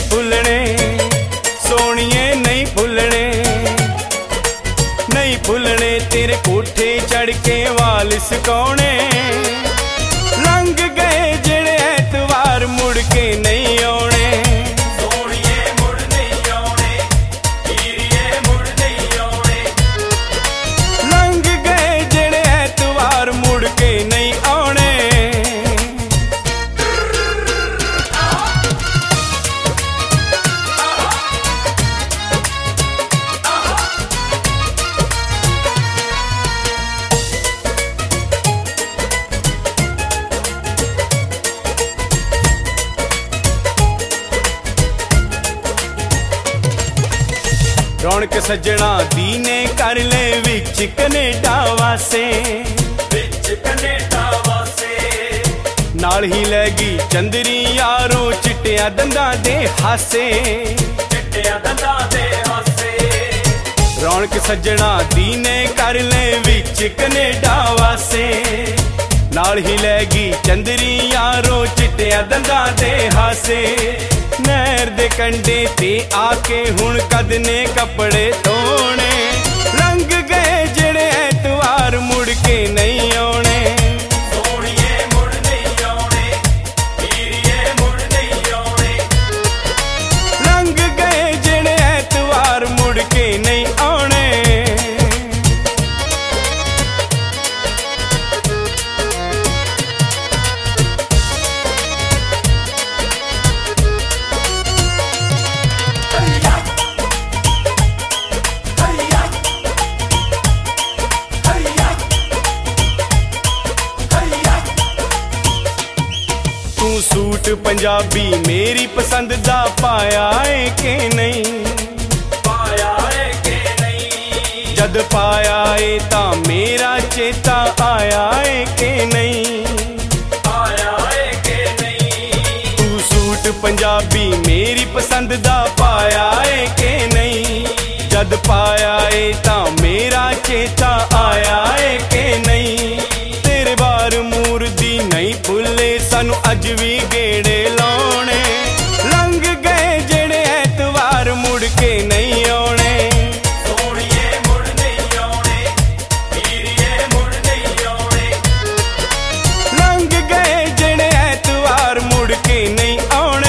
भुलने सोनिए नहीं भुलने, नहीं भुलने तेरे कोठे चढ़ के वाल सुकाने। लंघ गए जेड़े ऐतवार मुड़ के नहीं आने। रौनक सजना दीने कर ले विच कनेडा वासे, विच कनेडा वासे। नाल ही लैगी चंदरी यारों चिट्टिया दंदा दे हासे, चिट्टिया दंदा दे हासे। रौनक सजना दीने कर ले विच कनेडा वासे, नाल ही लैगी चंदरी यारों चिट्टिया दंदा दे हासे। नहर दे कंडे ते आके हुण कदने कपड़े धोने। लंघ गए जेड़े ऐतवार मुड़ के नहीं आने। सोनिए मुड़ नहीं आने, हीरिए मुड़ नहीं आने। लंघ गए जेड़े ऐतवार मुड़ के नहीं आने। सूट पंजाबी मेरी पसंद दा पाया है कि नहीं, पाया है कि नहीं। जद पाया है ता मेरा चेता आया है कि नहीं, आया है कि नहीं। तू सूट पंजाबी मेरी पसंद दा पाया है कि नहीं। जद पाया है ता मेरा चेता आया है कि नहीं। तेरे बार मूर दी नहीं भुले सानू अज भी गेड़े लाने। लंघ गए जेड़े ऐतवार मुड़ के नहीं आने। सोनिए मुड़ नहीं आने, हीरिए मुड़ नहीं आने। लंघ गए जेड़े ऐतवार मुड़ के नहीं आने।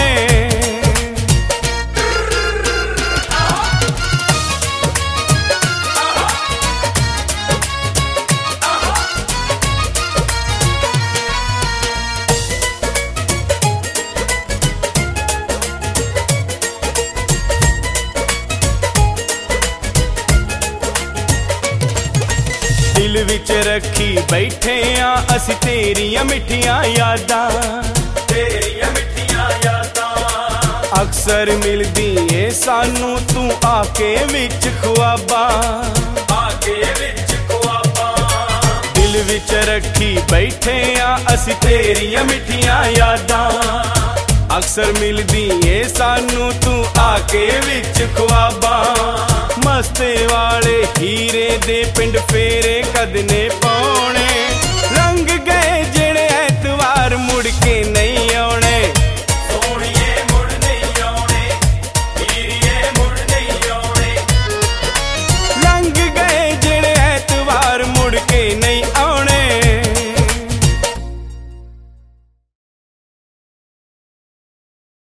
दिल विच रखी बैठे आ असी तेरिया मिठियां यादां, तेरिया मिठियां यादां। अक्सर मिलदी ए सानू तू आके विच ख्वाबां, आके विच ख्वाबां। दिल विच रखी बैठे आ असी तेरिया मिठियां यादां। अक्सर मिलदी ए सानू तू आके विच ख्वाबां। मस्ते वाले हीरे दे पिंड फेरे कदने पाने।